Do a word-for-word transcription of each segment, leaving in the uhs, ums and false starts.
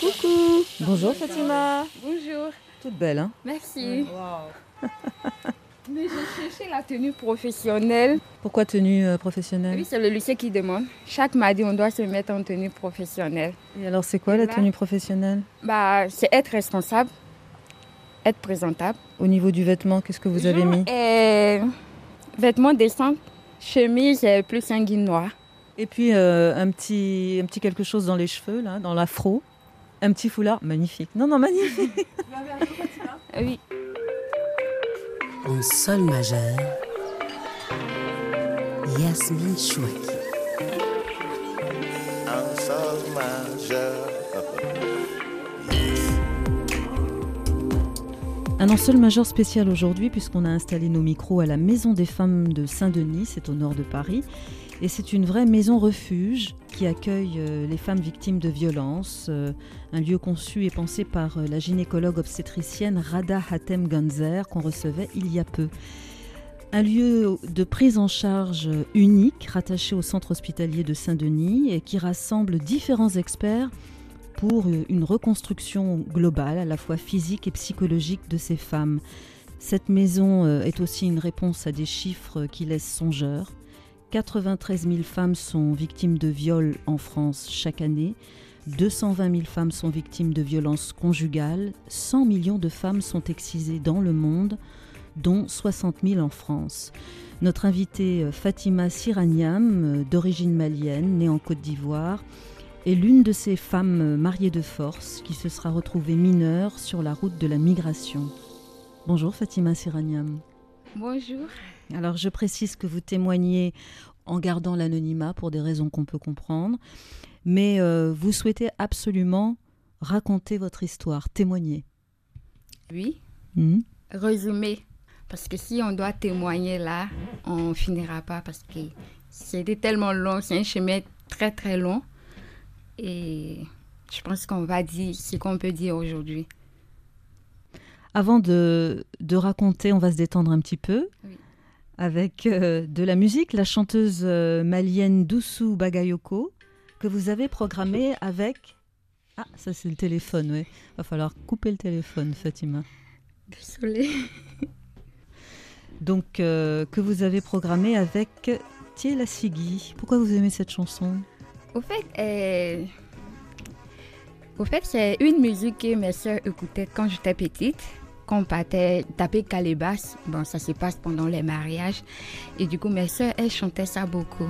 Coucou. Bonjour Fatima. Bonjour. Toute belle, hein? Merci. Wow. Mais je cherchais la tenue professionnelle. Pourquoi tenue euh, professionnelle? Oui, c'est le lycée qui demande. Chaque mardi, on doit se mettre en tenue professionnelle. Et alors, c'est quoi Et la là, tenue professionnelle? Bah, c'est être responsable, être présentable. Au niveau du vêtement, qu'est-ce que vous avez mis? Et vêtements décents, chemise et plus un guide noir. Et puis euh, un petit, un petit quelque chose dans les cheveux, là, dans l'afro. Un petit foulard, magnifique. Non, non, magnifique. Oui. En sol majeur, Yasmine Chouaki. En sol majeur. Un en sol majeur spécial aujourd'hui, puisqu'on a installé nos micros à la Maison des Femmes de Saint-Denis, c'est au nord de Paris. Et c'est une vraie maison refuge qui accueille les femmes victimes de violences. Un lieu conçu et pensé par la gynécologue obstétricienne Rada Hatem Ganzer qu'on recevait il y a peu. Un lieu de prise en charge unique rattaché au centre hospitalier de Saint-Denis et qui rassemble différents experts pour une reconstruction globale à la fois physique et psychologique de ces femmes. Cette maison est aussi une réponse à des chiffres qui laissent songeurs. quatre-vingt-treize mille femmes sont victimes de viols en France chaque année, deux cent vingt mille femmes sont victimes de violences conjugales, cent millions de femmes sont excisées dans le monde, dont soixante mille en France. Notre invitée Fatima Siraniam, d'origine malienne, née en Côte d'Ivoire, est l'une de ces femmes mariées de force qui se sera retrouvée mineure sur la route de la migration. Bonjour Fatima Siraniam. Bonjour. Alors je précise que vous témoignez en gardant l'anonymat pour des raisons qu'on peut comprendre, mais euh, vous souhaitez absolument raconter votre histoire, témoigner. Oui, Mmh. résumer. Parce que si on doit témoigner là, on ne finira pas parce que c'était tellement long, c'est un chemin très très long. Et je pense qu'on va dire ce qu'on peut dire aujourd'hui. Avant de, de raconter, on va se détendre un petit peu. Oui. Avec euh, de la musique, la chanteuse euh, malienne Doussou Bagayoko, que vous avez programmée avec... Ah, ça c'est le téléphone, oui. Il va falloir couper le téléphone, Fatima. Désolée. Donc, euh, que vous avez programmée avec Thiela Sigui. Pourquoi vous aimez cette chanson? Au fait, euh, au fait, c'est une musique que mes soeurs écoutaient quand j'étais petite. Quand on partait taper calebasse, bon, ça se passe pendant les mariages. Et du coup, mes soeurs, elles chantaient ça beaucoup.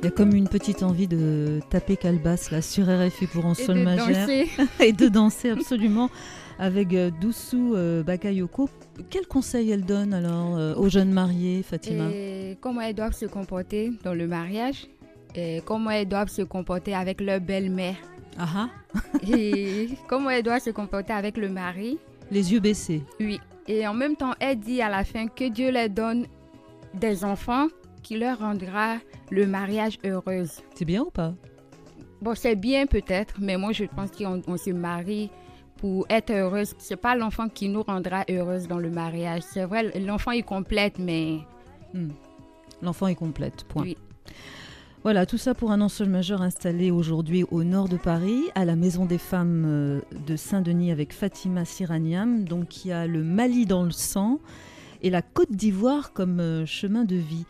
Il y a comme une petite envie de taper calebasse là sur R F I pour un sol majeur et de danser absolument avec euh, Doussou euh, Bakayoko. Quel conseil elle donne alors euh, aux jeunes mariés, Fatima? Et comment elles doivent se comporter dans le mariage et comment elles doivent se comporter avec leur belle-mère. Ah ah. Et comment elles doivent se comporter avec le mari. Les yeux baissés. Oui. Et en même temps, elle dit à la fin que Dieu leur donne des enfants qui leur rendra le mariage heureuse. C'est bien ou pas? Bon, c'est bien peut-être, mais moi je pense qu'on on se marie pour être heureuse. C'est pas l'enfant qui nous rendra heureuse dans le mariage. C'est vrai, l'enfant est complète, mais... Hmm. L'enfant est complète, point. Oui. Voilà, tout ça pour un sol majeur installé aujourd'hui au nord de Paris, à la Maison des Femmes de Saint-Denis avec Fatima Siraniam, donc qui a le Mali dans le sang et la Côte d'Ivoire comme chemin de vie.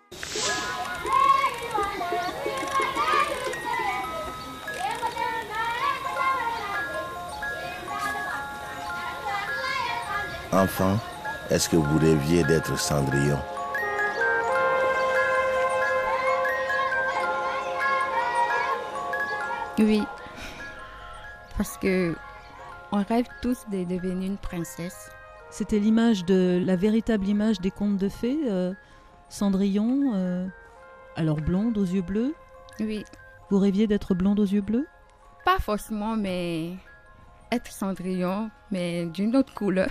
Enfant, est-ce que vous rêviez d'être Cendrillon? Oui, parce que on rêve tous de devenir une princesse. C'était l'image de la véritable image des contes de fées, euh, Cendrillon, euh, alors blonde aux yeux bleus. Oui. Vous rêviez d'être blonde aux yeux bleus? Pas forcément, mais être Cendrillon, mais d'une autre couleur.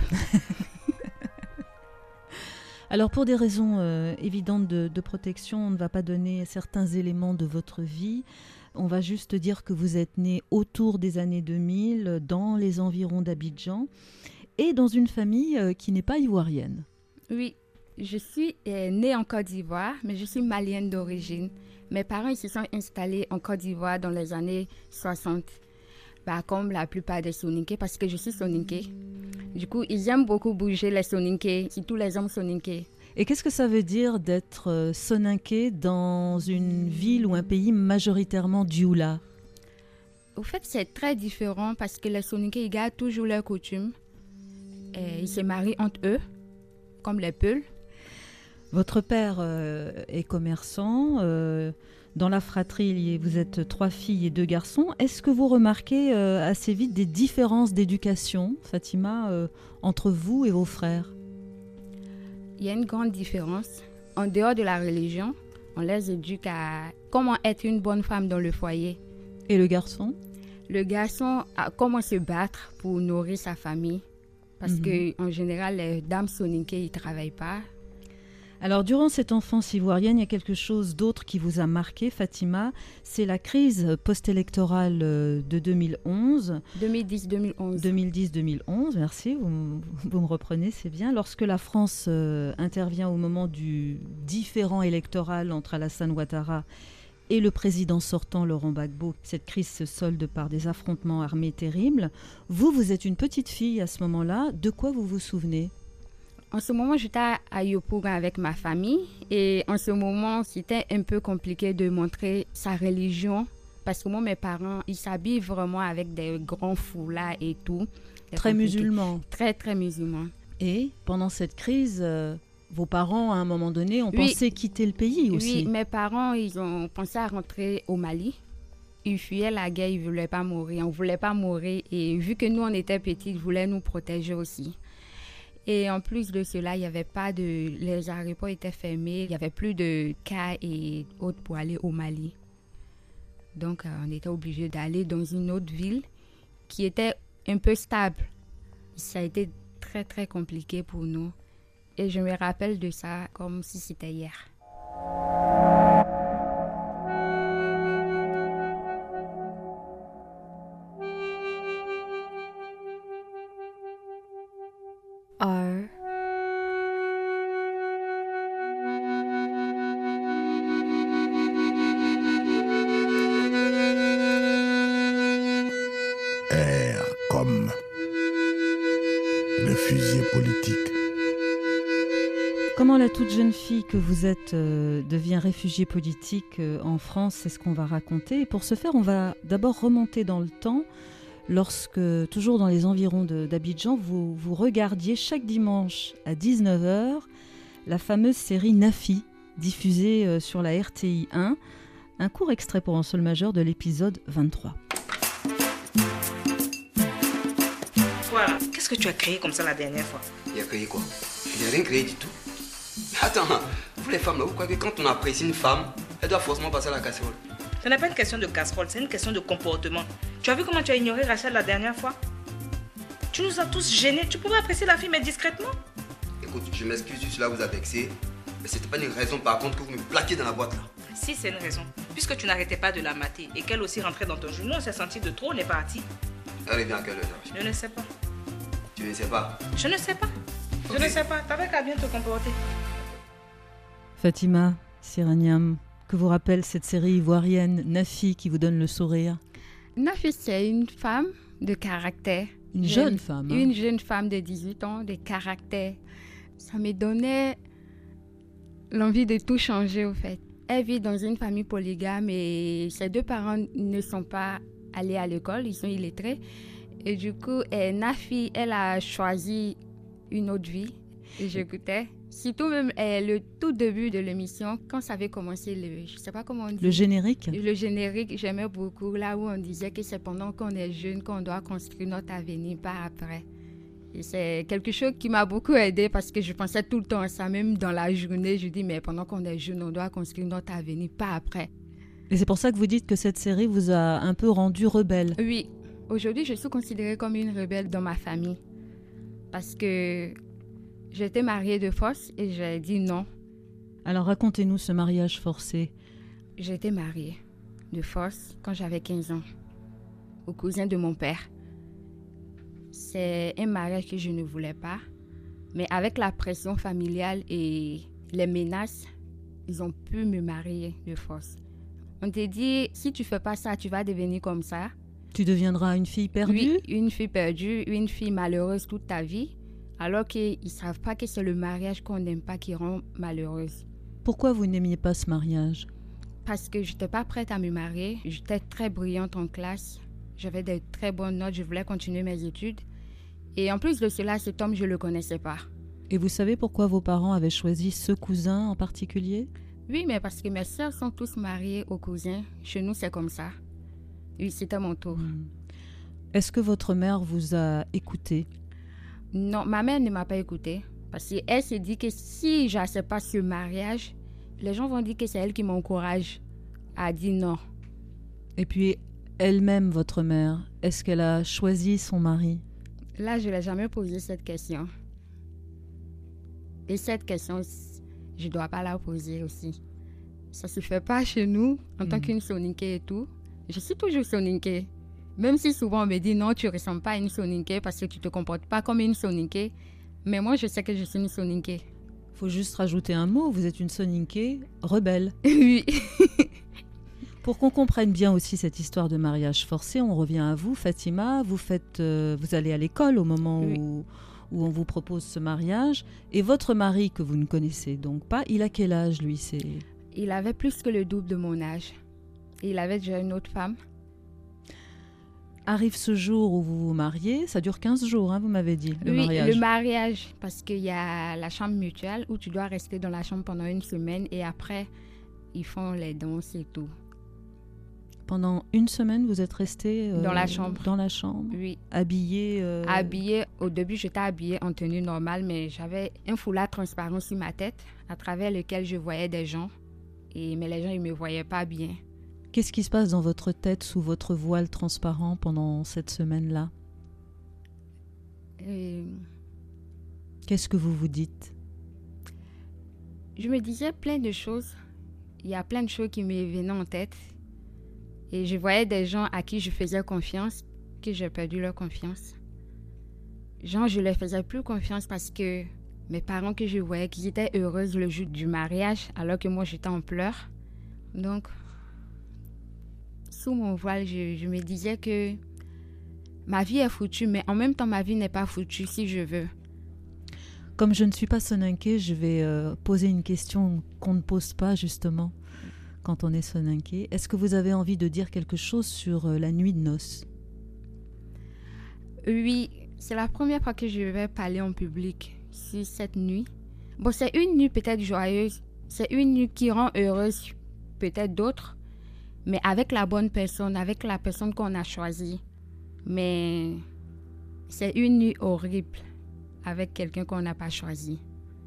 Alors pour des raisons euh, évidentes de, de protection, on ne va pas donner certains éléments de votre vie. On va juste dire que vous êtes né autour des années deux mille, dans les environs d'Abidjan, et dans une famille euh, qui n'est pas ivoirienne. Oui, je suis euh, née en Côte d'Ivoire, mais je suis malienne d'origine. Mes parents ils se sont installés en Côte d'Ivoire dans les années soixante. Bah, comme la plupart des Soninké, parce que je suis Soninké. Du coup, ils aiment beaucoup bouger les Soninké, surtout les hommes Soninké. Et qu'est-ce que ça veut dire d'être euh, Soninké dans une ville ou un pays majoritairement dioula? Au fait, c'est très différent parce que les Soninké, ils gardent toujours leurs coutumes. Et ils se marient entre eux, comme les Peuls. Votre père euh, est commerçant. Euh, dans la fratrie, vous êtes trois filles et deux garçons. Est-ce que vous remarquez euh, assez vite des différences d'éducation, Fatima, euh, entre vous et vos frères? Il y a une grande différence. En dehors de la religion, on les éduque à comment être une bonne femme dans le foyer. Et le garçon? Le garçon a comment se battre pour nourrir sa famille. Parce mm-hmm. qu'en général, les dames soninké, ils ne travaillent pas. Alors, durant cette enfance ivoirienne, il y a quelque chose d'autre qui vous a marqué, Fatima. C'est la crise post-électorale de deux mille onze. deux mille dix deux mille onze. deux mille dix deux mille onze, merci, vous, vous me reprenez, c'est bien. Lorsque la France euh, intervient au moment du différend électoral entre Alassane Ouattara et le président sortant, Laurent Gbagbo, cette crise se solde par des affrontements armés terribles. Vous, vous êtes une petite fille à ce moment-là. De quoi vous vous souvenez ? En ce moment, j'étais à Yopougon avec ma famille et en ce moment, c'était un peu compliqué de montrer sa religion parce que moi, mes parents, ils s'habillent vraiment avec des grands foulards et tout. Très musulmans. Très, très musulmans. Et pendant cette crise, euh, vos parents, à un moment donné, ont oui. pensé quitter le pays aussi. Oui, mes parents, ils ont pensé à rentrer au Mali. Ils fuyaient la guerre, ils ne voulaient pas mourir. On ne voulait pas mourir et vu que nous, on était petits, ils voulaient nous protéger aussi. Et en plus de cela, il n'y avait pas de... Les aéroports étaient fermés. Il n'y avait plus de cas et autres pour aller au Mali. Donc, euh, on était obligé d'aller dans une autre ville qui était un peu stable. Ça a été très, très compliqué pour nous. Et je me rappelle de ça comme si c'était hier. R. R comme réfugié politique. Comment la toute jeune fille que vous êtes euh, devient réfugiée politique euh, en France, c'est ce qu'on va raconter. Et pour ce faire, on va d'abord remonter dans le temps. Lorsque, toujours dans les environs de, d'Abidjan, vous, vous regardiez chaque dimanche à dix-neuf heures la fameuse série Nafi, diffusée euh, sur la R T I un, Un court extrait pour un sol majeur de l'épisode vingt-trois. Voilà, qu'est-ce que tu as créé comme ça la dernière fois? Il a créé quoi? Il n'a rien créé du tout. Attends, vous les femmes, là, vous croyez que quand on apprécie une femme, elle doit forcément passer à la casserole? Ce n'est pas une question de casserole, c'est une question de comportement. Tu as vu comment tu as ignoré Rachel la dernière fois? Tu nous as tous gênés. Tu pouvais apprécier la fille, mais discrètement. Écoute, je m'excuse si cela vous a vexé, mais c'était pas une raison par contre que vous me plaquiez dans la boîte là. Si, c'est une raison. Puisque tu n'arrêtais pas de la mater et qu'elle aussi rentrait dans ton genou, on s'est senti de trop, on est parti. Elle est bien à quelle heure? Je ne sais pas. Tu ne sais pas? Je ne sais pas. Je Ok. ne sais pas. T'avais qu'à bien te comporter. Fatima, Siraniam, que vous rappelle cette série ivoirienne Nafi qui vous donne le sourire? Nafi, c'est une femme de caractère. Une jeune femme, hein. Une jeune femme de dix-huit ans, de caractère. Ça me donnait l'envie de tout changer, au fait. Elle vit dans une famille polygame et ses deux parents ne sont pas allés à l'école, ils sont illettrés. Et du coup, eh, Nafi, elle a choisi une autre vie. Et j'écoutais. Surtout même eh, le tout début de l'émission, quand ça avait commencé, le, je ne sais pas comment on dit. Le générique? Le générique, j'aimais beaucoup. Là où on disait que c'est pendant qu'on est jeune qu'on doit construire notre avenir, pas après. Et c'est quelque chose qui m'a beaucoup aidée parce que je pensais tout le temps à ça. Même dans la journée, je dis, mais pendant qu'on est jeune, on doit construire notre avenir, pas après. Et c'est pour ça que vous dites que cette série vous a un peu rendu rebelle? Oui. Aujourd'hui, je suis considérée comme une rebelle dans ma famille. Parce que j'étais mariée de force et j'ai dit non. Alors racontez-nous ce mariage forcé. J'étais mariée de force quand j'avais quinze ans, au cousin de mon père. C'est un mariage que je ne voulais pas, mais avec la pression familiale et les menaces, ils ont pu me marier de force. On t'a dit, si tu fais pas ça, tu vas devenir comme ça. Tu deviendras une fille perdue? Oui, une fille perdue, une fille malheureuse toute ta vie, alors qu'ils ne savent pas que c'est le mariage qu'on n'aime pas qui rend malheureuse. Pourquoi vous n'aimiez pas ce mariage? Parce que je n'étais pas prête à me marier. J'étais très brillante en classe. J'avais de très bonnes notes. Je voulais continuer mes études. Et en plus de cela, cet homme, je ne le connaissais pas. Et vous savez pourquoi vos parents avaient choisi ce cousin en particulier? Oui, mais parce que mes sœurs sont tous mariées aux cousins. Chez nous, c'est comme ça. Oui, c'était mon tour. Hmm. Est-ce que votre mère vous a écouté? Non, ma mère ne m'a pas écoutée. Parce qu'elle s'est dit que si je n'accepte pas ce mariage, les gens vont dire que c'est elle qui m'encourage à dire non. Et puis, elle-même, votre mère, est-ce qu'elle a choisi son mari? Là, je ne l'ai jamais posé cette question. Et cette question, je ne dois pas la poser aussi. Ça ne se fait pas chez nous, en mmh. tant qu'une soninké et tout. Je suis toujours soninké. Même si souvent on me dit non, tu ne ressembles pas à une soninké parce que tu ne te comportes pas comme une soninké. Mais moi, je sais que je suis une soninké. Il faut juste rajouter un mot, vous êtes une soninké rebelle. Oui. Pour qu'on comprenne bien aussi cette histoire de mariage forcé, on revient à vous, Fatima. Vous, faites, euh, vous allez à l'école au moment oui. où, où on vous propose ce mariage. Et votre mari, que vous ne connaissez donc pas, il a quel âge, lui? c'est... Il avait plus que le double de mon âge. Il avait déjà une autre femme. Arrive ce jour où vous vous mariez, ça dure quinze jours, hein, vous m'avez dit, le oui, mariage. le mariage, parce qu'il y a la chambre mutuelle où tu dois rester dans la chambre pendant une semaine et après, ils font les danses et tout. Pendant une semaine, vous êtes resté euh, dans la chambre. Dans la chambre. Oui. Habillé. Euh... Habillée. Au début, j'étais habillée en tenue normale, mais j'avais un foulard transparent sur ma tête, à travers lequel je voyais des gens. Et mais les gens, ils me voyaient pas bien. Qu'est-ce qui se passe dans votre tête sous votre voile transparent pendant cette semaine-là? Et... Qu'est-ce que vous vous dites? Je me disais plein de choses. Il y a plein de choses qui me venaient en tête. Et je voyais des gens à qui je faisais confiance, que j'ai perdu leur confiance. Genre, je ne leur faisais plus confiance parce que mes parents que je voyais, qu'ils étaient heureux le jour du mariage, alors que moi, j'étais en pleurs. Donc, sous mon voile, je, je me disais que ma vie est foutue, mais en même temps, ma vie n'est pas foutue si je veux. Comme je ne suis pas soninké, je vais euh, poser une question qu'on ne pose pas justement quand on est soninké. Est-ce que vous avez envie de dire quelque chose sur euh, la nuit de noces? Oui, c'est la première fois que je vais parler en public sur cette nuit. Bon, c'est une nuit peut-être joyeuse, c'est une nuit qui rend heureuse peut-être d'autres, mais avec la bonne personne, avec la personne qu'on a choisie. Mais c'est une nuit horrible avec quelqu'un qu'on n'a pas choisi.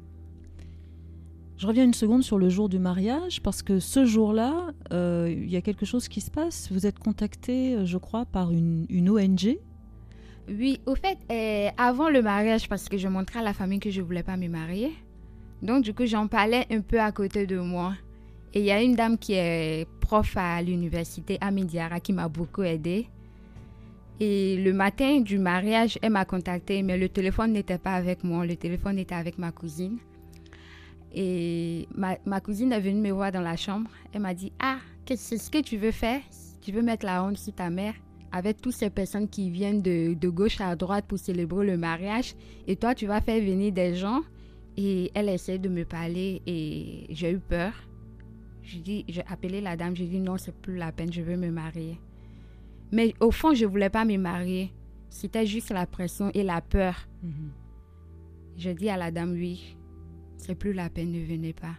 Je reviens une seconde sur le jour du mariage, parce que ce jour-là, euh, il y a quelque chose qui se passe. Vous êtes contacté, je crois, par une, une O N G. Oui, au fait, euh, avant le mariage, parce que je montrais à la famille que je ne voulais pas me marier, donc du coup, j'en parlais un peu à côté de moi. Et il y a une dame qui est prof à l'université à Midiara qui m'a beaucoup aidée. Et le matin du mariage, elle m'a contactée, mais le téléphone n'était pas avec moi, le téléphone était avec ma cousine. Et ma, ma cousine est venue me voir dans la chambre. Elle m'a dit, ah, c'est ce que tu veux faire? Tu veux mettre la honte sur ta mère avec toutes ces personnes qui viennent de, de gauche à droite pour célébrer le mariage. Et toi, tu vas faire venir des gens. Et elle essaie de me parler et j'ai eu peur. J'ai dit, j'ai appelé la dame, j'ai dit non, c'est plus la peine, je veux me marier. Mais au fond, je ne voulais pas me marier. C'était juste la pression et la peur. Mm-hmm. J'ai dit à la dame, oui, c'est plus la peine, ne venez pas.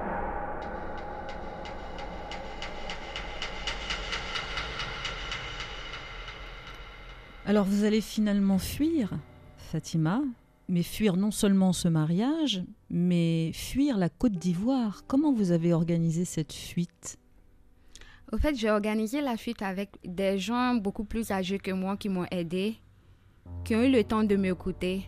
Alors vous allez finalement fuir, Fatima, mais fuir non seulement ce mariage, mais fuir la Côte d'Ivoire. Comment vous avez organisé cette fuite? Au fait, j'ai organisé la fuite avec des gens beaucoup plus âgés que moi qui m'ont aidé, qui ont eu le temps de m'écouter.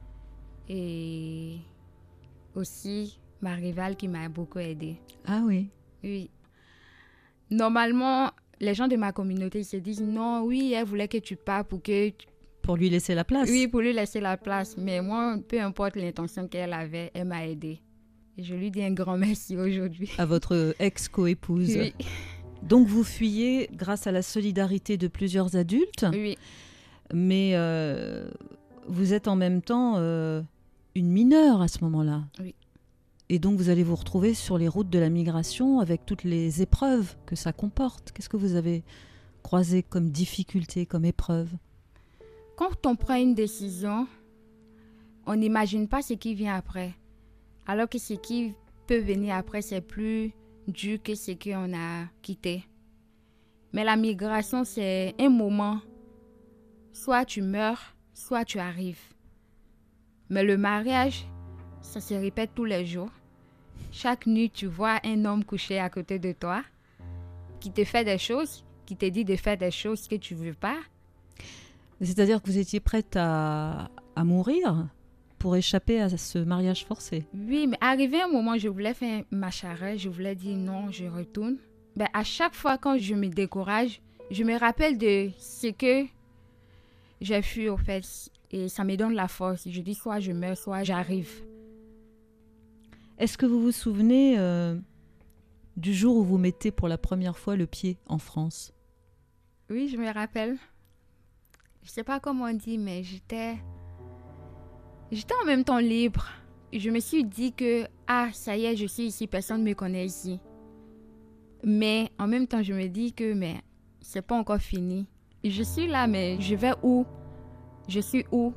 Et aussi ma rivale qui m'a beaucoup aidée. Ah oui? Oui. Normalement, les gens de ma communauté se disent non, oui, elle voulait que tu partes pour que... Pour lui laisser la place? Oui, pour lui laisser la place. Mais moi, peu importe l'intention qu'elle avait, elle m'a aidée. Et je lui dis un grand merci aujourd'hui. À votre ex-coépouse? Oui. Donc vous fuyez grâce à la solidarité de plusieurs adultes? Oui. Mais euh, vous êtes en même temps euh, une mineure à ce moment-là? Oui. Et donc vous allez vous retrouver sur les routes de la migration avec toutes les épreuves que ça comporte. Qu'est-ce que vous avez croisé comme difficulté, comme épreuve? Quand on prend une décision, on n'imagine pas ce qui vient après. Alors que ce qui peut venir après, c'est plus dur que ce qu'on a quitté. Mais la migration, c'est un moment. Soit tu meurs, soit tu arrives. Mais le mariage, ça se répète tous les jours. Chaque nuit, tu vois un homme couché à côté de toi qui te fait des choses, qui te dit de faire des choses que tu ne veux pas. C'est-à-dire que vous étiez prête à, à mourir pour échapper à ce mariage forcé? Oui, mais arrivé un moment, je voulais faire ma charrette, je voulais dire non, je retourne. Ben, à chaque fois quand je me décourage, je me rappelle de ce que j'ai fui au fait et ça me donne la force. Je dis soit je meurs, soit j'arrive. Est-ce que vous vous souvenez euh, du jour où vous mettez pour la première fois le pied en France? Oui, je me rappelle. Je ne sais pas comment on dit, mais j'étais... J'étais en même temps libre. Je me suis dit que, ah, ça y est, je suis ici, personne ne me connaît ici. Mais en même temps, je me dis que, mais c'est pas encore fini. Je suis là, mais je vais où? Je suis où?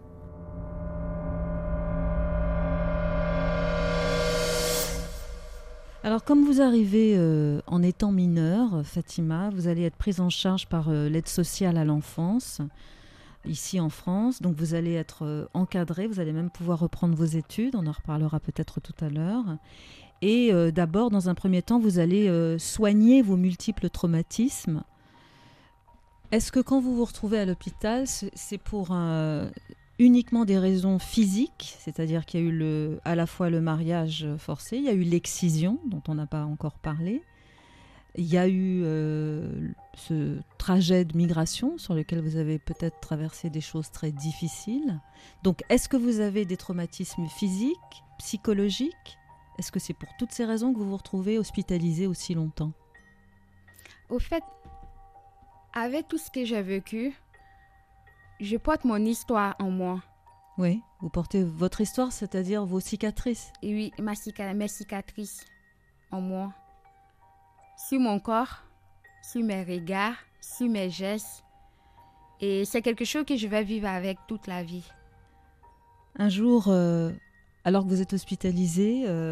Alors, comme vous arrivez euh, en étant mineure, Fatima, vous allez être prise en charge par euh, l'aide sociale à l'enfance, ici en France. Donc, vous allez être euh, encadrée, vous allez même pouvoir reprendre vos études. On en reparlera peut-être tout à l'heure. Et euh, d'abord, dans un premier temps, vous allez euh, soigner vos multiples traumatismes. Est-ce que quand vous vous retrouvez à l'hôpital, c'est pour un... uniquement des raisons physiques, c'est-à-dire qu'il y a eu le, à la fois le mariage forcé, il y a eu l'excision, dont on n'a pas encore parlé, il y a eu euh, ce trajet de migration sur lequel vous avez peut-être traversé des choses très difficiles. Donc, est-ce que vous avez des traumatismes physiques, psychologiques? Est-ce que c'est pour toutes ces raisons que vous vous retrouvez hospitalisé aussi longtemps? Au fait, avec tout ce que j'ai vécu, je porte mon histoire en moi. Oui, vous portez votre histoire, c'est-à-dire vos cicatrices. Et oui, ma cica- mes cicatrices en moi. Sur mon corps, sur mes regards, sur mes gestes. Et c'est quelque chose que je vais vivre avec toute la vie. Un jour, euh, alors que vous êtes hospitalisé, euh,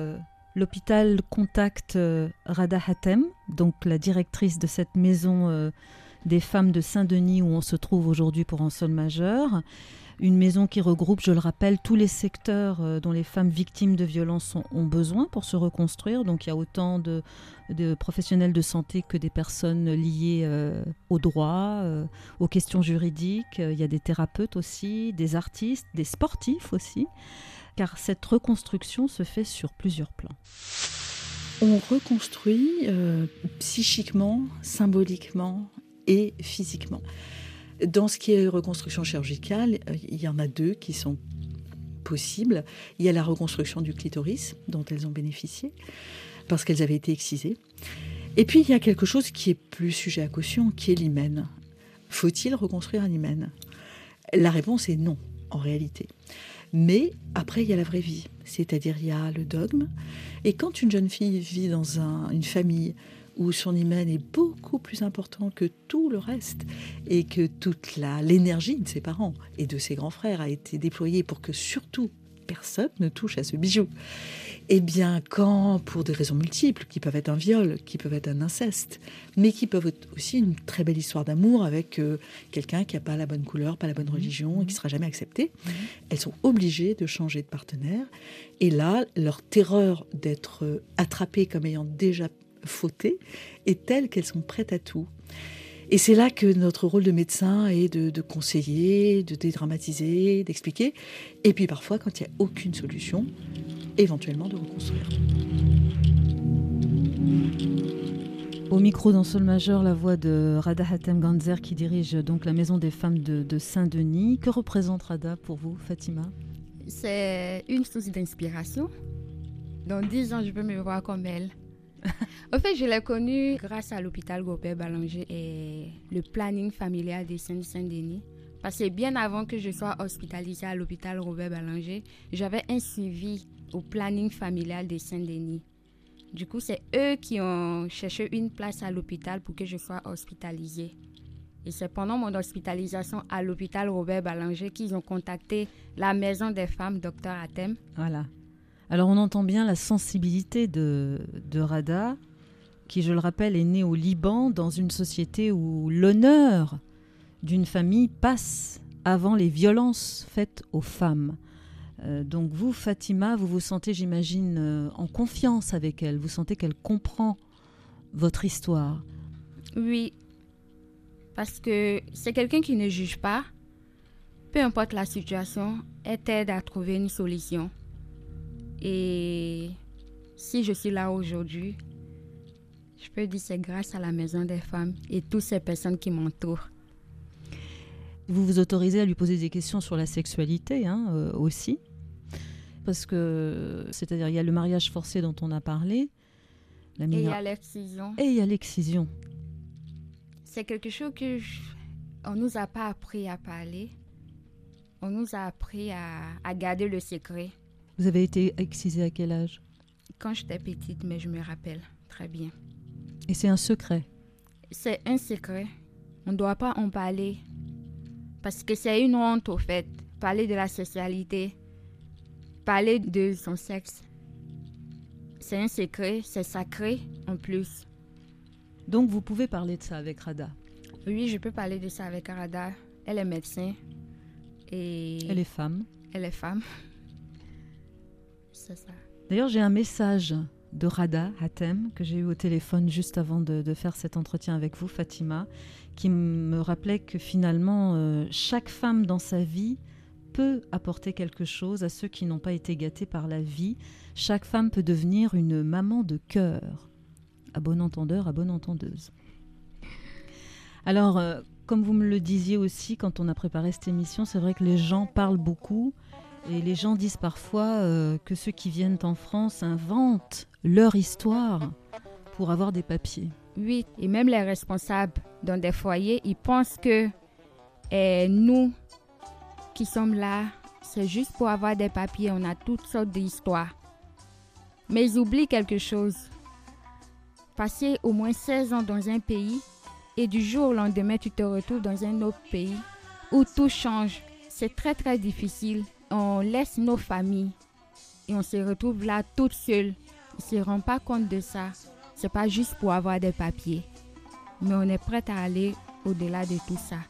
L'hôpital contacte euh, Rada Hatem, donc la directrice de cette maison euh, des femmes de Saint-Denis où on se trouve aujourd'hui pour un sol majeur. Une maison qui regroupe, je le rappelle, tous les secteurs euh, dont les femmes victimes de violences ont, ont besoin pour se reconstruire. Donc il y a autant de, de professionnels de santé que des personnes liées euh, au droit, euh, aux questions juridiques. Il y a des thérapeutes aussi, des artistes, des sportifs aussi. Car cette reconstruction se fait sur plusieurs plans. On reconstruit euh, psychiquement, symboliquement et physiquement. Dans ce qui est reconstruction chirurgicale, il y en a deux qui sont possibles. Il y a la reconstruction du clitoris, dont elles ont bénéficié, parce qu'elles avaient été excisées. Et puis, il y a quelque chose qui est plus sujet à caution, qui est l'hymen. Faut-il reconstruire un hymen ? La réponse est non, en réalité. Mais après, il y a la vraie vie, c'est-à-dire il y a le dogme. Et quand une jeune fille vit dans un, une famille où son hymen est beaucoup plus important que tout le reste et que toute la, l'énergie de ses parents et de ses grands frères a été déployée pour que surtout personne ne touche à ce bijou. Eh bien, quand, pour des raisons multiples, qui peuvent être un viol, qui peuvent être un inceste, mais qui peuvent être aussi une très belle histoire d'amour avec euh, quelqu'un qui n'a pas la bonne couleur, pas la bonne religion, mmh. et qui ne sera jamais accepté, mmh. elles sont obligées de changer de partenaire. Et là, leur terreur d'être attrapées comme ayant déjà fauté est telle qu'elles sont prêtes à tout. Et c'est là que notre rôle de médecin est de, de conseiller, de dédramatiser, d'expliquer. Et puis parfois, quand il n'y a aucune solution, éventuellement de reconstruire. Au micro d'un sol majeur, la voix de Rada Hatem Ganzer qui dirige donc la Maison des femmes de, de Saint-Denis. Que représente Rada pour vous, Fatima ? C'est une source d'inspiration. Dans dix ans, je peux me voir comme elle. En fait, je l'ai connue grâce à l'hôpital Robert Ballanger et le planning familial des Saint-Denis. Parce que bien avant que je sois hospitalisée à l'hôpital Robert Ballanger, j'avais un suivi au planning familial des Saint-Denis. Du coup, c'est eux qui ont cherché une place à l'hôpital pour que je sois hospitalisée. Et c'est pendant mon hospitalisation à l'hôpital Robert Ballanger qu'ils ont contacté la maison des femmes, docteur Hatem. Voilà. Alors on entend bien la sensibilité de, de Rada, qui, je le rappelle, est née au Liban, dans une société où l'honneur d'une famille passe avant les violences faites aux femmes. Euh, donc vous, Fatima, vous vous sentez, j'imagine, euh, en confiance avec elle. Vous sentez qu'elle comprend votre histoire. Oui, parce que c'est quelqu'un qui ne juge pas. Peu importe la situation, elle t'aide à trouver une solution. Et si je suis là aujourd'hui, je peux dire que c'est grâce à la Maison des femmes et toutes ces personnes qui m'entourent. Vous vous autorisez à lui poser des questions sur la sexualité hein, euh, aussi, parce que, c'est-à-dire, il y a le mariage forcé dont on a parlé. La mineur... Et il y a l'excision. Et il y a l'excision. C'est quelque chose que je... on nous a pas appris à parler. On nous a appris à, à garder le secret. Vous avez été excisée à quel âge ? Quand j'étais petite, mais je me rappelle très bien. Et c'est un secret ? C'est un secret. On ne doit pas en parler. Parce que c'est une honte, au fait. Parler de la sexualité, parler de son sexe. C'est un secret, c'est sacré en plus. Donc vous pouvez parler de ça avec Rada ? Oui, je peux parler de ça avec Rada. Elle est médecin. Et elle est femme. Elle est femme. C'est ça. D'ailleurs, j'ai un message de Rada Hatem que j'ai eu au téléphone juste avant de, de faire cet entretien avec vous, Fatima, qui me rappelait que finalement, euh, chaque femme dans sa vie peut apporter quelque chose à ceux qui n'ont pas été gâtés par la vie. Chaque femme peut devenir une maman de cœur. À bon entendeur, à bonne entendeuse. Alors, euh, comme vous me le disiez aussi quand on a préparé cette émission, c'est vrai que les gens parlent beaucoup. Et les gens disent parfois euh, que ceux qui viennent en France inventent leur histoire pour avoir des papiers. Oui, et même les responsables dans des foyers, ils pensent que eh, nous qui sommes là, c'est juste pour avoir des papiers. On a toutes sortes d'histoires. Mais ils oublient quelque chose. Passer au moins seize ans dans un pays et du jour au lendemain, tu te retrouves dans un autre pays où tout change. C'est très très difficile. On laisse nos familles et on se retrouve là toute seule. se rend pas compte de ça. C'est pas juste pour avoir des papiers. Mais on est prêt à aller au-delà de tout ça.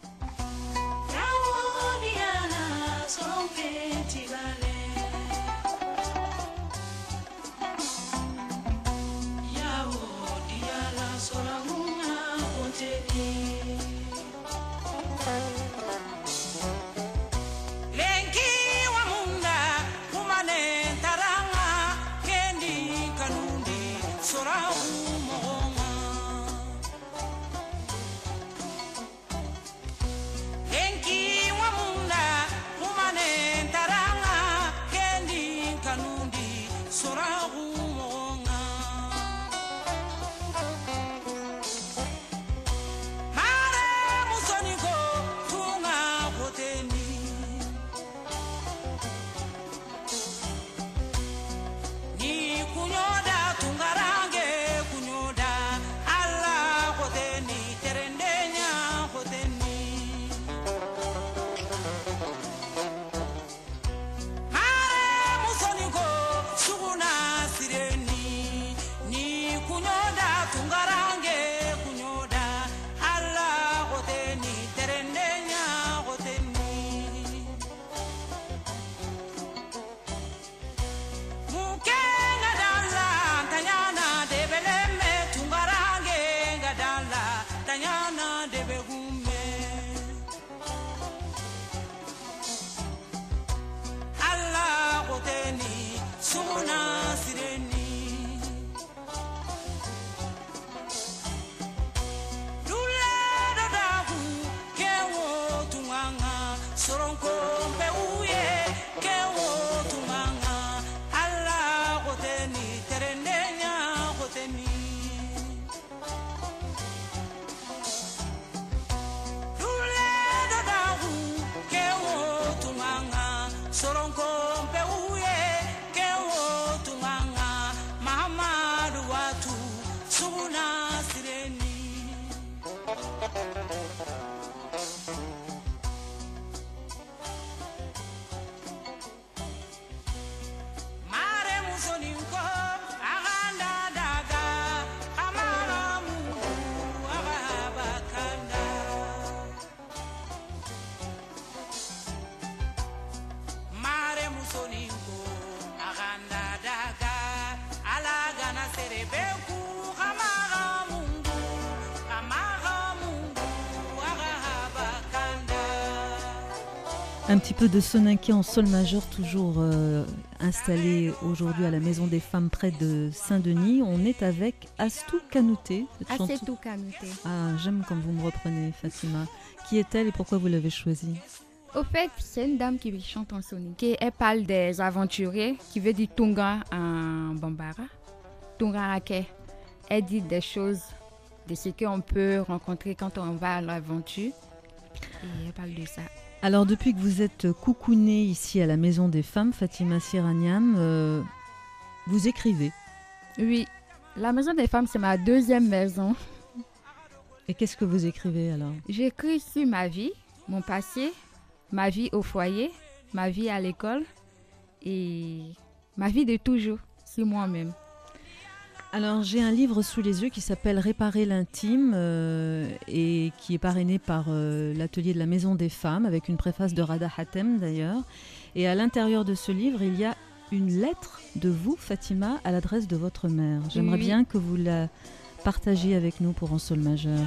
Un petit peu de soninké en sol majeur, toujours euh, installé aujourd'hui à la Maison des Femmes près de Saint-Denis. On est avec Astou Kanouté. Astou Kanouté. Ah, j'aime quand vous me reprenez, Fatima. Qui est-elle et pourquoi vous l'avez choisie? Au fait, c'est une dame qui chante en soninké. Elle parle des aventuriers, qui veut dire Tunga en Bambara. Tunga Ake. Elle dit des choses, de ce qu'on peut rencontrer quand on va à l'aventure. Et elle parle de ça. Alors, depuis que vous êtes coucounée ici à la Maison des Femmes, Fatima Siraniam, euh, vous écrivez. Oui, la Maison des Femmes, c'est ma deuxième maison. Et qu'est-ce que vous écrivez alors? J'écris sur ma vie, mon passé, ma vie au foyer, ma vie à l'école et ma vie de toujours, sur moi-même. Alors, j'ai un livre sous les yeux qui s'appelle « Réparer l'intime euh, » et qui est parrainé par euh, l'atelier de la Maison des Femmes, avec une préface de Rada Hatem d'ailleurs. Et à l'intérieur de ce livre, il y a une lettre de vous, Fatima, à l'adresse de votre mère. J'aimerais oui. bien que vous la partagiez avec nous pour En Sol majeur.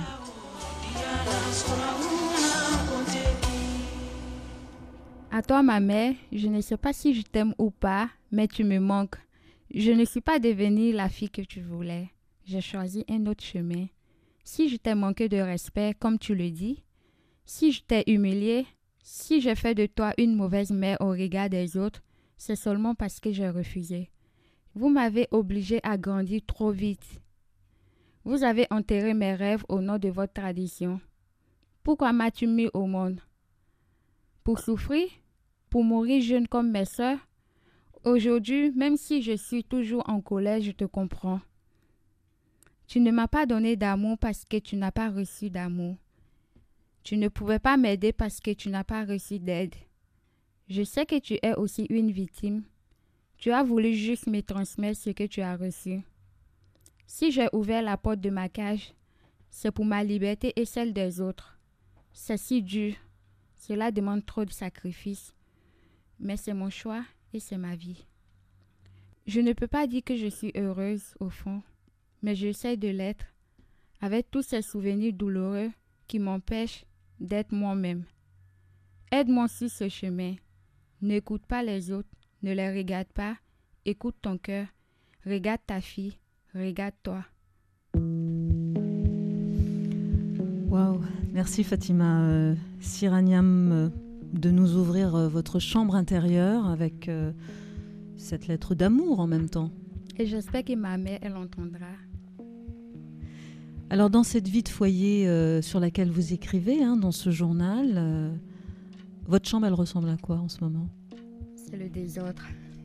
À toi, ma mère, je ne sais pas si je t'aime ou pas, mais tu me manques. Je ne suis pas devenue la fille que tu voulais. J'ai choisi un autre chemin. Si je t'ai manqué de respect, comme tu le dis, si je t'ai humilié, si j'ai fait de toi une mauvaise mère au regard des autres, c'est seulement parce que j'ai refusé. Vous m'avez obligée à grandir trop vite. Vous avez enterré mes rêves au nom de votre tradition. Pourquoi m'as-tu mis au monde? Pour souffrir? Pour mourir jeune comme mes sœurs? Aujourd'hui, même si je suis toujours en colère, je te comprends. Tu ne m'as pas donné d'amour parce que tu n'as pas reçu d'amour. Tu ne pouvais pas m'aider parce que tu n'as pas reçu d'aide. Je sais que tu es aussi une victime. Tu as voulu juste me transmettre ce que tu as reçu. Si j'ai ouvert la porte de ma cage, c'est pour ma liberté et celle des autres. C'est si dur. Cela demande trop de sacrifices. Mais c'est mon choix et c'est ma vie. Je ne peux pas dire que je suis heureuse au fond, mais j'essaie de l'être, avec tous ces souvenirs douloureux qui m'empêchent d'être moi-même. Aide-moi sur ce chemin. N'écoute pas les autres, ne les regarde pas. Écoute ton cœur. Regarde ta fille. Regarde-toi. Waouh, merci Fatima euh, Siraniam euh, de nous ouvrir euh, votre chambre intérieure avec euh, cette lettre d'amour en même temps. Et j'espère que ma mère, elle entendra. Alors dans cette vie de foyer euh, sur laquelle vous écrivez, hein, dans ce journal, euh, votre chambre, elle ressemble à quoi en ce moment? C'est le désordre.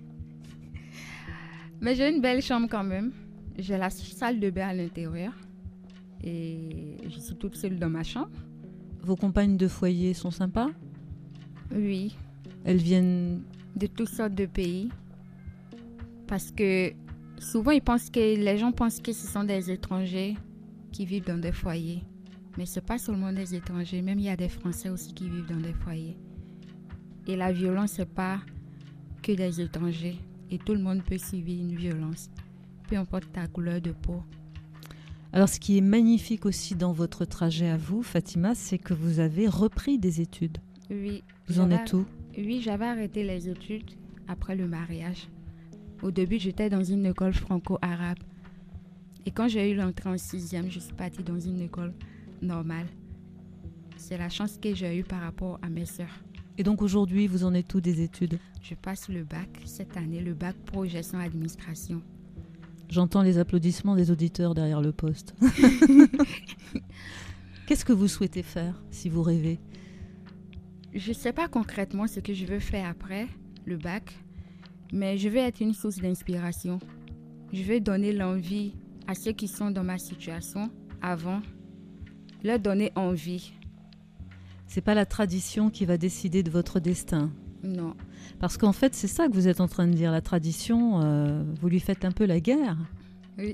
Mais j'ai une belle chambre quand même. J'ai la salle de bain à l'intérieur. Et je suis toute seule dans ma chambre. Vos compagnes de foyer sont sympas? Oui. Elles viennent de toutes sortes de pays. Parce que souvent, ils pensent que les gens pensent que ce sont des étrangers qui vivent dans des foyers. Mais ce n'est pas seulement des étrangers. Même il y a des Français aussi qui vivent dans des foyers. Et la violence, ce n'est pas que des étrangers. Et tout le monde peut subir une violence. Peu importe ta couleur de peau. Alors, ce qui est magnifique aussi dans votre trajet à vous, Fatima, c'est que vous avez repris des études. Oui. Vous en êtes où? Oui, j'avais arrêté les études après le mariage. Au début, j'étais dans une école franco-arabe. Et quand j'ai eu l'entrée en sixième, je suis partie dans une école normale. C'est la chance que j'ai eue par rapport à mes sœurs. Et donc aujourd'hui, vous en êtes où des études? Je passe le bac cette année, le bac pro gestion administration. J'entends les applaudissements des auditeurs derrière le poste. Qu'est-ce que vous souhaitez faire si vous rêvez? Je ne sais pas concrètement ce que je veux faire après le bac, mais je veux être une source d'inspiration. Je veux donner l'envie à ceux qui sont dans ma situation avant, leur donner envie. C'est pas la tradition qui va décider de votre destin. Non. Parce qu'en fait, c'est ça que vous êtes en train de dire. La tradition, euh, vous lui faites un peu la guerre. Oui.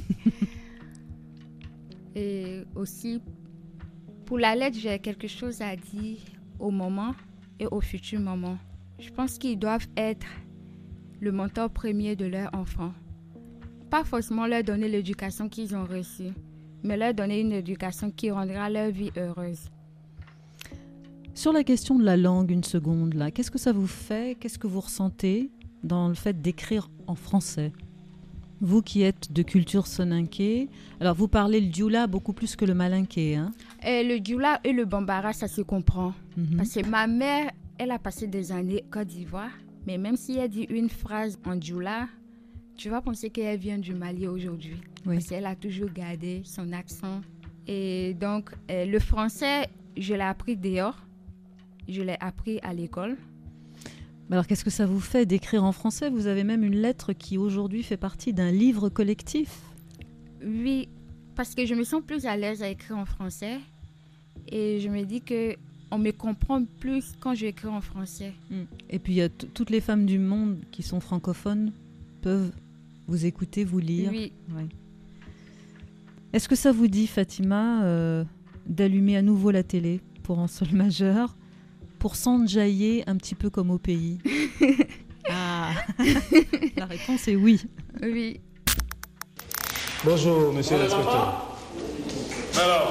Et aussi, pour la lettre, j'ai quelque chose à dire au moment et au futur moment. Je pense qu'ils doivent être le mentor premier de leur enfant. Pas forcément leur donner l'éducation qu'ils ont reçue, mais leur donner une éducation qui rendra leur vie heureuse. Sur la question de la langue, une seconde, là, qu'est-ce que ça vous fait? Qu'est-ce que vous ressentez dans le fait d'écrire en français? Vous qui êtes de culture soninké, alors vous parlez le dioula beaucoup plus que le malinké, hein? Et le dioula et le bambara, ça se comprend. Mm-hmm. Parce que ma mère, elle a passé des années en Côte d'Ivoire, mais même si elle dit une phrase en dioula, tu vas penser qu'elle vient du Mali aujourd'hui. Oui. Parce qu'elle a toujours gardé son accent. Et donc, euh, le français, je l'ai appris dehors. Je l'ai appris à l'école. Alors, qu'est-ce que ça vous fait d'écrire en français? Vous avez même une lettre qui, aujourd'hui, fait partie d'un livre collectif. Oui, parce que je me sens plus à l'aise à écrire en français. Et je me dis qu'on me comprend plus quand j'écris en français. Et puis, il y a t- toutes les femmes du monde qui sont francophones peuvent vous écouter, vous lire. Oui. Ouais. Est-ce que ça vous dit, Fatima, euh, d'allumer à nouveau la télé pour un sol majeur, pour s'enjailler un petit peu comme au pays? Ah, la réponse est oui. Oui. Bonjour, monsieur l'inspecteur. Alors,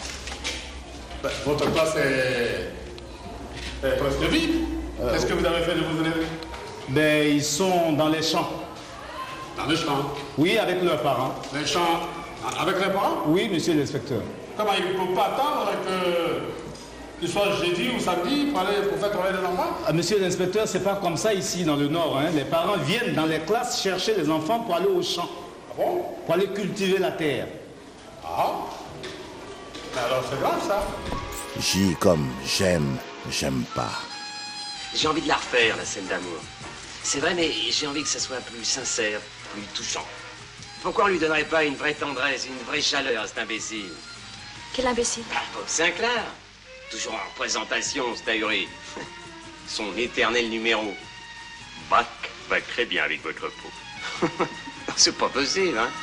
ben, votre classe est, est presque vide. Euh, Qu'est-ce que vous avez fait de vos élèves? Ben, ils sont dans les champs. Dans les champs? Oui, avec leurs parents. Les champs avec les parents? Oui, monsieur l'inspecteur. Comment, ils ne peuvent pas attendre que... qu'il soit jeudi ou samedi pour, aller, pour faire travailler les enfants? Ah, monsieur l'inspecteur, c'est pas comme ça ici dans le Nord. Hein. Les parents viennent dans les classes chercher les enfants pour aller au champ. Ah bon? Pour aller cultiver la terre. Ah. Mais alors c'est grave ça. J comme j'aime, j'aime pas. J'ai envie de la refaire, la scène d'amour. C'est vrai, mais j'ai envie que ça soit plus sincère, plus touchant. Pourquoi on lui donnerait pas une vraie tendresse, une vraie chaleur à cet imbécile? Quel imbécile? Ah, Bob Sinclair. Toujours en représentation, cet ahuri. Son éternel numéro. Bac va très bien avec votre peau. C'est pas possible, hein?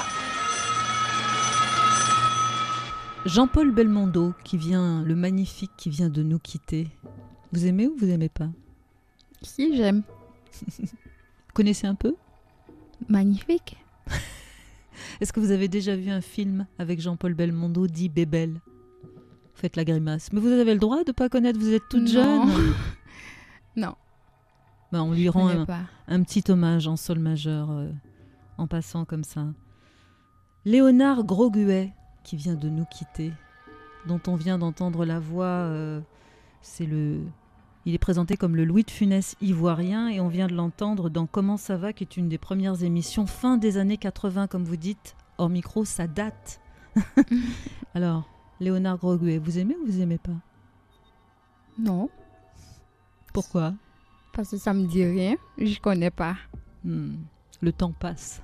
Jean-Paul Belmondo, qui vient, le magnifique qui vient de nous quitter. Vous aimez ou vous aimez pas? Si, j'aime. Vous connaissez un peu? Magnifique. Est-ce que vous avez déjà vu un film avec Jean-Paul Belmondo dit Bébel? Faites la grimace. Mais vous avez le droit de ne pas connaître, vous êtes toute Non. jeune. Non. Ben, on lui Je rend connais un, pas. un petit hommage en sol majeur, euh, en passant comme ça. Léonard Groguet, qui vient de nous quitter, dont on vient d'entendre la voix, euh, c'est le... il est présenté comme le Louis de Funès ivoirien, et on vient de l'entendre dans Comment ça va, qui est une des premières émissions fin des années quatre-vingts, comme vous dites. Hors micro, ça date. Alors, Léonard Groguet, vous aimez ou vous aimez pas? Non. Pourquoi? Parce que ça me dit rien. Je connais pas. Hmm, le temps passe.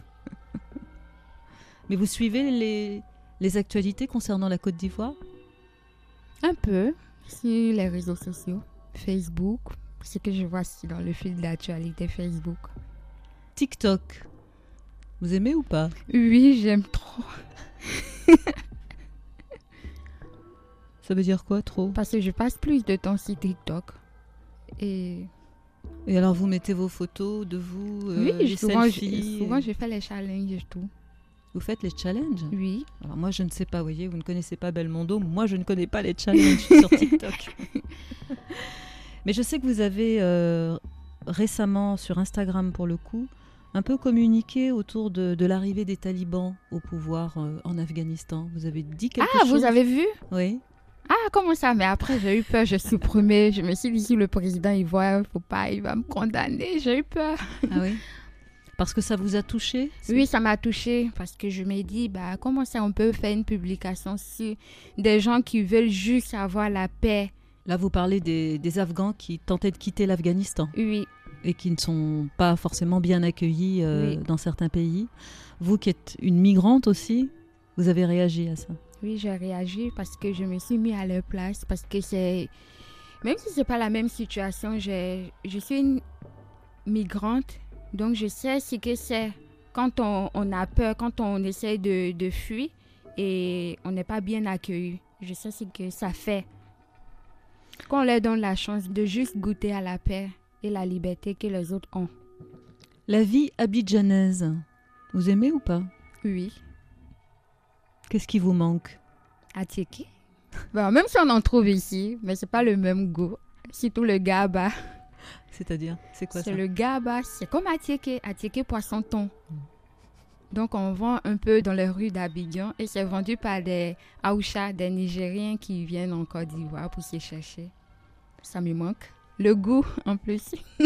Mais vous suivez les, les actualités concernant la Côte d'Ivoire? Un peu. Sur les réseaux sociaux. Facebook. Ce que je vois aussi dans le fil d'actualité Facebook. TikTok. Vous aimez ou pas? Oui, j'aime trop. Ça veut dire quoi, trop? Parce que je passe plus de temps sur TikTok. Et... Et alors, vous mettez vos photos de vous, euh, oui, les souvent, selfies, je, souvent euh, je fais les challenges et tout. Vous faites les challenges? Oui. Alors moi, je ne sais pas, vous voyez, vous ne connaissez pas Belmondo. Moi, je ne connais pas les challenges sur TikTok. Mais je sais que vous avez euh, récemment, sur Instagram pour le coup, un peu communiqué autour de, de l'arrivée des talibans au pouvoir euh, en Afghanistan. Vous avez dit quelque ah, chose? vous avez vu? Oui. Ah, comment ça? Mais après, j'ai eu peur, j'ai supprimé. Je me suis dit, si le président, il voit, faut pas, il va me condamner. J'ai eu peur. Ah oui? Parce que ça vous a touché? Oui, ça m'a touché parce que je me dis, bah, comment ça, on peut faire une publication sur des gens qui veulent juste avoir la paix? Là, vous parlez des, des Afghans qui tentaient de quitter l'Afghanistan. Oui. Et qui ne sont pas forcément bien accueillis euh, Oui. dans certains pays. Vous qui êtes une migrante aussi, vous avez réagi à ça? Oui, j'ai réagi parce que je me suis mis à leur place, parce que c'est... Même si c'est pas la même situation, j'ai... je suis une migrante, donc je sais ce que c'est quand on, on a peur, quand on essaie de, de fuir et on n'est pas bien accueilli. Je sais ce que ça fait. Qu'on leur donne la chance de juste goûter à la paix et la liberté que les autres ont. La vie abidjanaise, vous aimez ou pas? Oui. Qu'est-ce qui vous manque? Atiké. Bon, même si on en trouve ici, mais c'est pas le même goût. Surtout le gaba. C'est-à-dire, c'est quoi ça? C'est le gaba, c'est comme atiké, atiké poisson thon. Mm. Donc on vend un peu dans les rues d'Abidjan et c'est vendu par des Aoucha, des Nigériens qui viennent en Côte d'Ivoire pour se chercher. Ça me manque. Le goût en plus.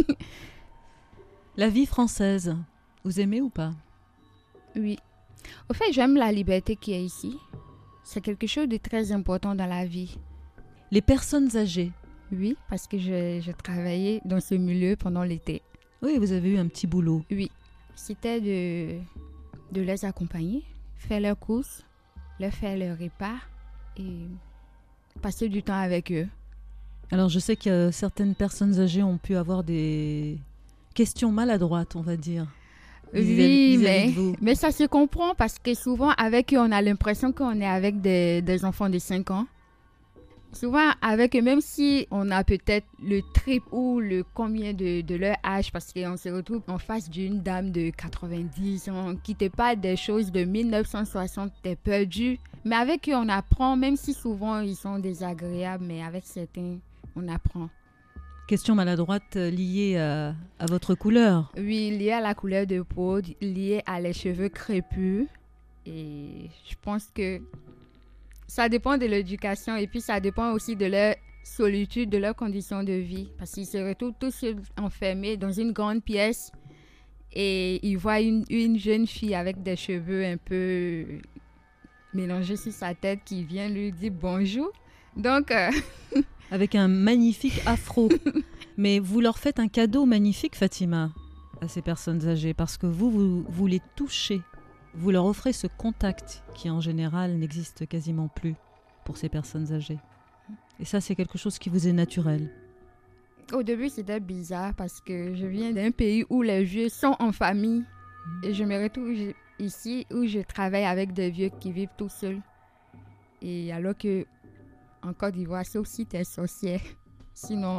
La vie française, vous aimez ou pas? Oui. Au fait, j'aime la liberté qui est ici. C'est quelque chose de très important dans la vie. Les personnes âgées? Oui, parce que je, je travaillais dans ce milieu pendant l'été. Oui, vous avez eu un petit boulot. Oui. C'était de, de les accompagner, faire leurs courses, leur faire leurs repas et passer du temps avec eux. Alors, je sais que certaines personnes âgées ont pu avoir des questions maladroites, on va dire. Oui, mais, mais ça se comprend parce que souvent, avec eux, on a l'impression qu'on est avec des, des enfants de cinq ans. Souvent, avec eux, même si on a peut-être le triple ou le combien de, de leur âge, parce qu'on se retrouve en face d'une dame de quatre-vingt-dix ans qui te parle des choses de mille neuf cent soixante, t'es perdu. Mais avec eux, on apprend, même si souvent ils sont désagréables, mais avec certains, on apprend. Question maladroite liée à, à votre couleur. Oui, liée à la couleur de peau, liée à les cheveux crépus. Et je pense que ça dépend de l'éducation et puis ça dépend aussi de leur solitude, de leurs conditions de vie. Parce qu'ils se retrouvent tous enfermés dans une grande pièce et ils voient une, une jeune fille avec des cheveux un peu mélangés sur sa tête qui vient lui dire bonjour. Donc... Euh... Avec un magnifique afro. Mais vous leur faites un cadeau magnifique, Fatima, à ces personnes âgées, parce que vous, vous, vous les touchez. Vous leur offrez ce contact qui, en général, n'existe quasiment plus pour ces personnes âgées. Et ça, c'est quelque chose qui vous est naturel. Au début, c'était bizarre parce que je viens d'un pays où les vieux sont en famille. Et je me retrouve ici où je travaille avec des vieux qui vivent tout seuls. Et alors que en Côte d'Ivoire, sauf si tu es sorcière. Sinon,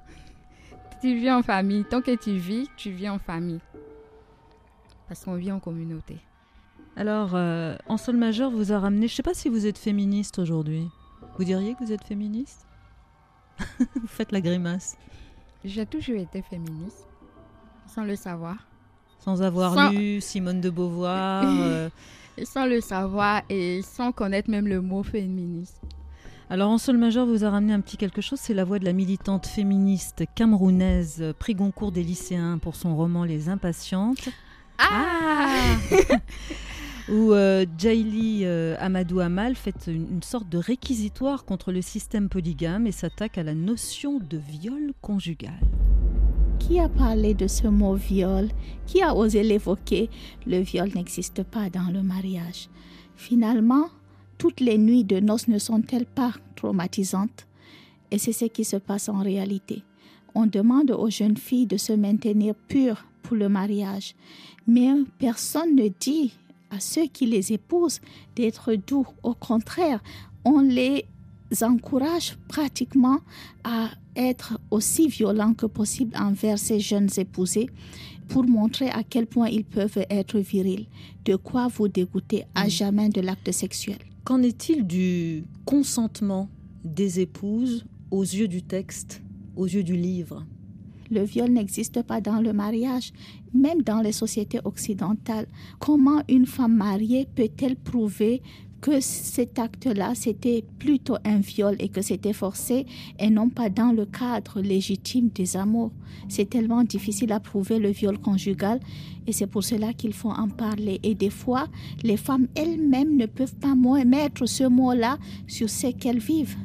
tu vis en famille. Tant que tu vis, tu vis en famille. Parce qu'on vit en communauté. Alors, euh, en sol majeur vous a ramené... Je ne sais pas si vous êtes féministe aujourd'hui. Vous diriez que vous êtes féministe? Vous faites la grimace. J'ai toujours été féministe, sans le savoir. Sans avoir sans... lu Simone de Beauvoir euh... Sans le savoir et sans connaître même le mot féministe. Alors, en sol majeur vous a ramené un petit quelque chose. C'est la voix de la militante féministe camerounaise, prix Goncourt des lycéens pour son roman Les Impatientes. Ah, ah Où euh, Djaïli euh, Amadou Amal fait une, une sorte de réquisitoire contre le système polygame et s'attaque à la notion de viol conjugal. Qui a parlé de ce mot viol? Qui a osé l'évoquer? Le viol n'existe pas dans le mariage. Finalement, toutes les nuits de noces ne sont-elles pas traumatisantes? Et c'est ce qui se passe en réalité. On demande aux jeunes filles de se maintenir pures pour le mariage, mais personne ne dit à ceux qui les épousent d'être doux. Au contraire, on les encourage pratiquement à être aussi violents que possible envers ces jeunes épousés pour montrer à quel point ils peuvent être virils. De quoi vous dégoûter à jamais de l'acte sexuel. Qu'en est-il du consentement des épouses aux yeux du texte, aux yeux du livre? Le viol n'existe pas dans le mariage, même dans les sociétés occidentales. Comment une femme mariée peut-elle prouver que cet acte-là, c'était plutôt un viol et que c'était forcé et non pas dans le cadre légitime des amours? C'est tellement difficile à prouver le viol conjugal et c'est pour cela qu'il faut en parler. Et des fois, les femmes elles-mêmes ne peuvent pas mettre ce mot-là sur ce qu'elles vivent.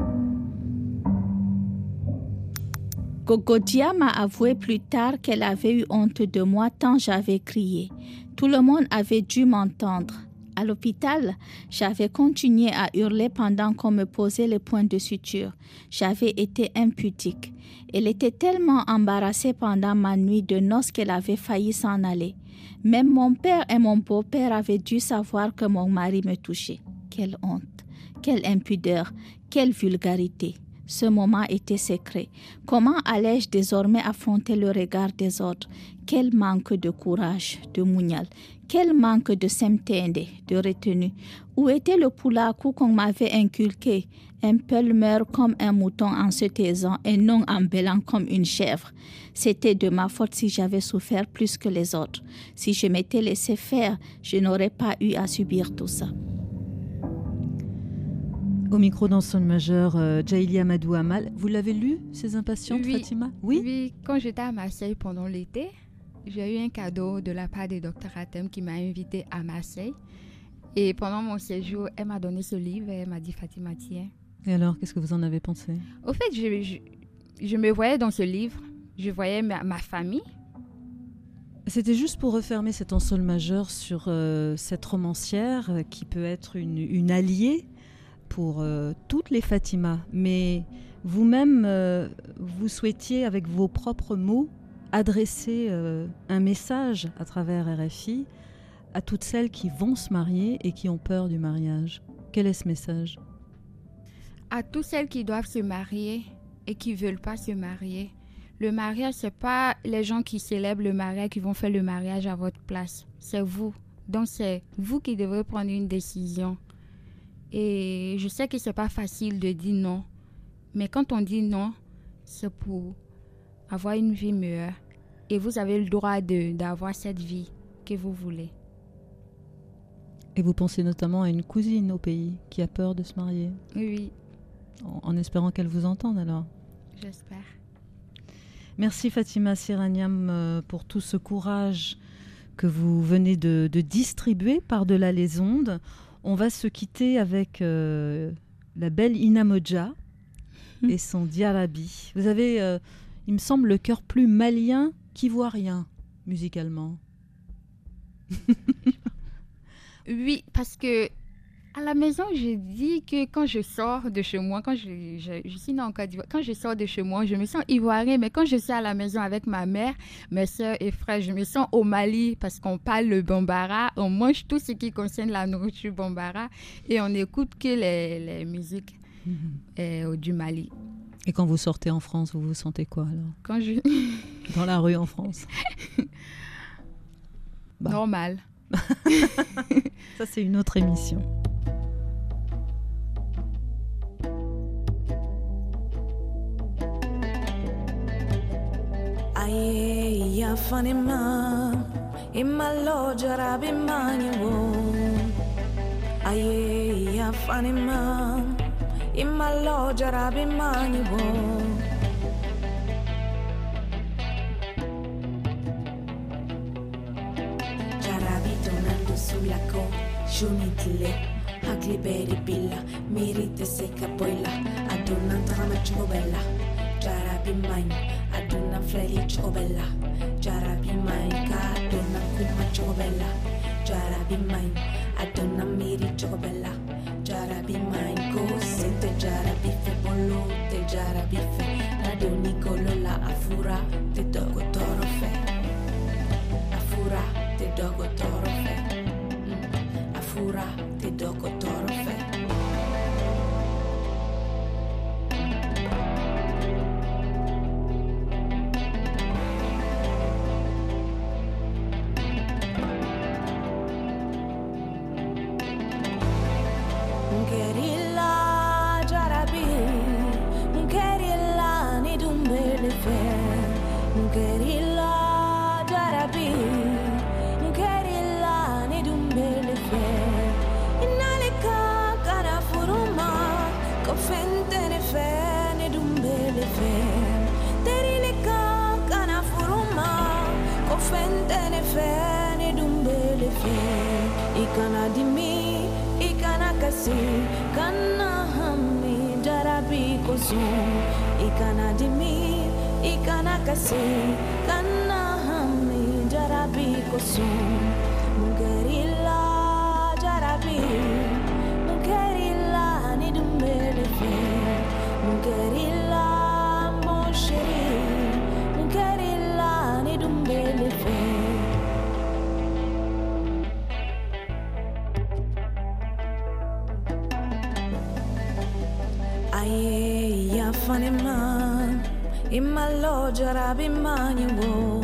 Gogodia m'a avoué plus tard qu'elle avait eu honte de moi tant j'avais crié. Tout le monde avait dû m'entendre. À l'hôpital, j'avais continué à hurler pendant qu'on me posait les points de suture. J'avais été impudique. Elle était tellement embarrassée pendant ma nuit de noces qu'elle avait failli s'en aller. Même mon père et mon beau-père avaient dû savoir que mon mari me touchait. Quelle honte, quelle impudeur, quelle vulgarité. Ce moment était secret. Comment allais-je désormais affronter le regard des autres? Quel manque de courage, de Mounial. Quel manque de semtende, de retenue. Où était le poulakou qu'on m'avait inculqué? Un peul meurt comme un mouton en se taisant et non en bêlant comme une chèvre. C'était de ma faute si j'avais souffert plus que les autres. Si je m'étais laissé faire, je n'aurais pas eu à subir tout ça. Au micro dans Sol majeur, euh, Djaïli Amadou Amal. Vous l'avez lu, Ces Impatientes, oui, Fatima? Oui. Oui, quand j'étais à Marseille pendant l'été, j'ai eu un cadeau de la part de Docteur Atem qui m'a invité à Marseille. Et pendant mon séjour, elle m'a donné ce livre et elle m'a dit, Fatima, tiens. Et alors, qu'est-ce que vous en avez pensé? Au fait, je, je, je me voyais dans ce livre. Je voyais ma, ma famille. C'était juste pour refermer cet en sol majeur sur euh, cette romancière euh, qui peut être une, une alliée pour euh, toutes les Fatima. Mais vous-même, euh, vous souhaitiez, avec vos propres mots, adresser euh, un message à travers R F I à toutes celles qui vont se marier et qui ont peur du mariage. Quel est ce message? À toutes celles qui doivent se marier et qui ne veulent pas se marier. Le mariage, ce n'est pas les gens qui célèbrent le mariage qui vont faire le mariage à votre place. C'est vous. Donc, c'est vous qui devrez prendre une décision. Et je sais que ce n'est pas facile de dire non. Mais quand on dit non, c'est pour avoir une vie meilleure. Et vous avez le droit de, d'avoir cette vie que vous voulez. Et vous pensez notamment à une cousine au pays qui a peur de se marier? Oui. En, en espérant qu'elle vous entende alors? J'espère. Merci Fatima Siraniam euh, pour tout ce courage que vous venez de, de distribuer par-delà les ondes. On va se quitter avec euh, la belle Ina Modja mmh. et son Diarabi. Vous avez, euh, il me semble, le cœur plus malien qu'ivoirien, musicalement. Oui, parce que À la maison, je dis que quand je sors de chez moi, quand je, je, je suis née en Côte d'Ivoire, quand je sors de chez moi, je me sens ivoirienne, mais quand je suis à la maison avec ma mère, mes soeurs et frères, je me sens au Mali parce qu'on parle le bambara, on mange tout ce qui concerne la nourriture bambara et on n'écoute que les, les musiques mmh. euh, du Mali. Et quand vous sortez en France, vous vous sentez quoi alors? Quand je... Dans la rue en France? Bah. Normal. Ça, c'est une autre émission. Aye, ya funny mom, in my lord, jarabi mani wo. Aye, ya funny mom, in my lord, jarabi mani wo. Jarabi donando sulla co, junitile, hakli beri billa, mirite se capoilla, adonanta la bella. Jarabi mani. Aduna freli chobella, jarabi mai ka aduna kuma chobella, jarabi mai aduna miri chobella, jarabi mai ko sente jarabi fe bolo te jarabi fe, adoni kolola afura te dogo toro fe, afura te dogo toro fe, afura te dogo toro fe. Ikana dimi, ikana kasi, kana hami jarabi kosu. Ikana dimi, ikana kasi, kana hami jarabi kosu. Mugerila jarabi, mugerila ni dumbele fe, mugerila mon chéri, mugerila ni dumbele fe. Aye, ya funny man, in my lord, jarabi mani wo.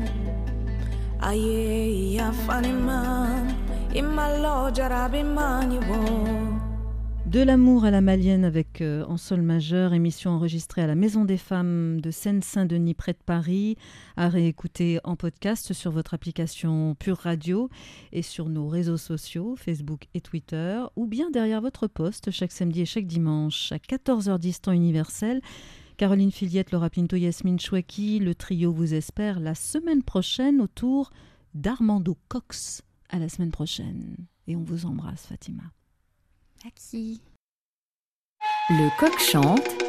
Aye, ya funny man, in my lord, jarabi mani wo. De l'amour à la malienne avec euh, En sol majeur, émission enregistrée à la Maison des Femmes de Seine-Saint-Denis près de Paris, à réécouter en podcast sur votre application Pure Radio et sur nos réseaux sociaux, Facebook et Twitter, ou bien derrière votre poste chaque samedi et chaque dimanche à quatorze heures dix temps universel. Caroline Filiette, Laura Pinto, Yasmine Chouaki, le trio vous espère la semaine prochaine autour d'Armando Cox. À la semaine prochaine. Et on vous embrasse, Fatima. Merci. Le coq chante.